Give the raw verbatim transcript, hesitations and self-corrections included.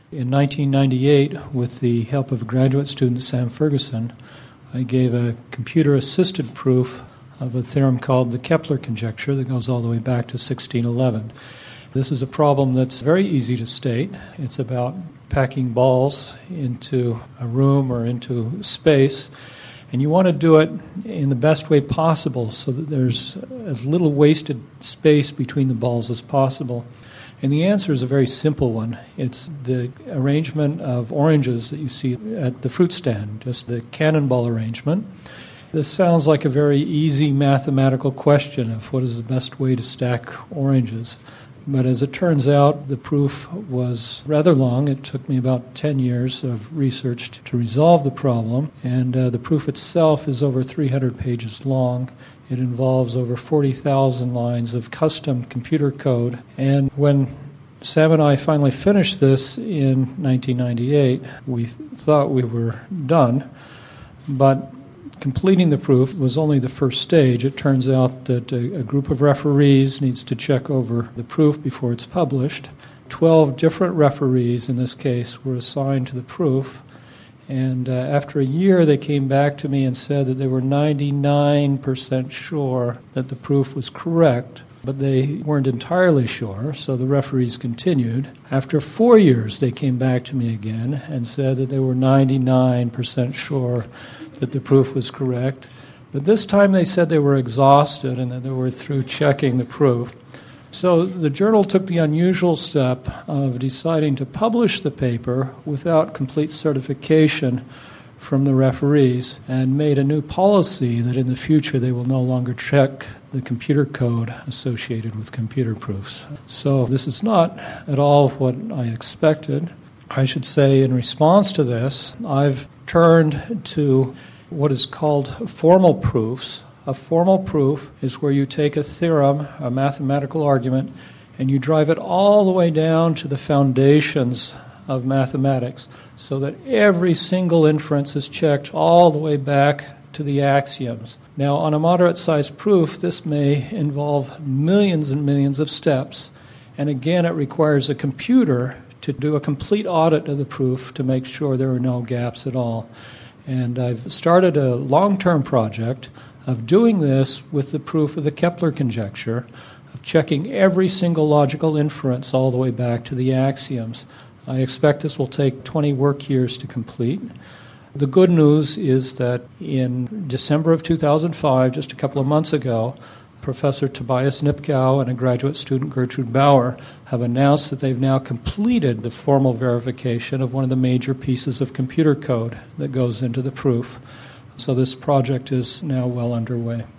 In nineteen ninety-eight, with the help of graduate student Sam Ferguson, I gave a computer-assisted proof of a theorem called the Kepler conjecture that goes all the way back to sixteen eleven. This is a problem that's very easy to state. It's about packing balls into a room or into space, and you want to do it in the best way possible so that there's as little wasted space between the balls as possible. And the answer is a very simple one. It's the arrangement of oranges that you see at the fruit stand, just the cannonball arrangement. This sounds like a very easy mathematical question of what is the best way to stack oranges. But as it turns out, the proof was rather long. It took me about ten years of research to resolve the problem, and uh, the proof itself is over three hundred pages long. It involves over forty thousand lines of custom computer code. And when Sam and I finally finished this in nineteen ninety-eight, we th- thought we were done. But completing the proof was only the first stage. It turns out that a, a group of referees needs to check over the proof before it's published. Twelve different referees, in this case, were assigned to the proof. And uh, after a year, they came back to me and said that they were ninety-nine percent sure that the proof was correct, but they weren't entirely sure, so the referees continued. After four years, they came back to me again and said that they were ninety-nine percent sure that the proof was correct. But this time they said they were exhausted and that they were through checking the proof. So the journal took the unusual step of deciding to publish the paper without complete certification from the referees and made a new policy that in the future they will no longer check the computer code associated with computer proofs. So this is not at all what I expected. I should say in response to this, I've turned to what is called formal proofs. A formal proof is where you take a theorem, a mathematical argument, and you drive it all the way down to the foundations of mathematics so that every single inference is checked all the way back to the axioms. Now, on a moderate-sized proof, this may involve millions and millions of steps, and again, it requires a computer to do a complete audit of the proof to make sure there are no gaps at all. And I've started a long-term project of doing this with the proof of the Kepler conjecture, of checking every single logical inference all the way back to the axioms. I expect this will take twenty work years to complete. The good news is that in December of two thousand five, just a couple of months ago, Professor Tobias Nipkow and a graduate student, Gertrude Bauer, have announced that they've now completed the formal verification of one of the major pieces of computer code that goes into the proof. So this project is now well underway.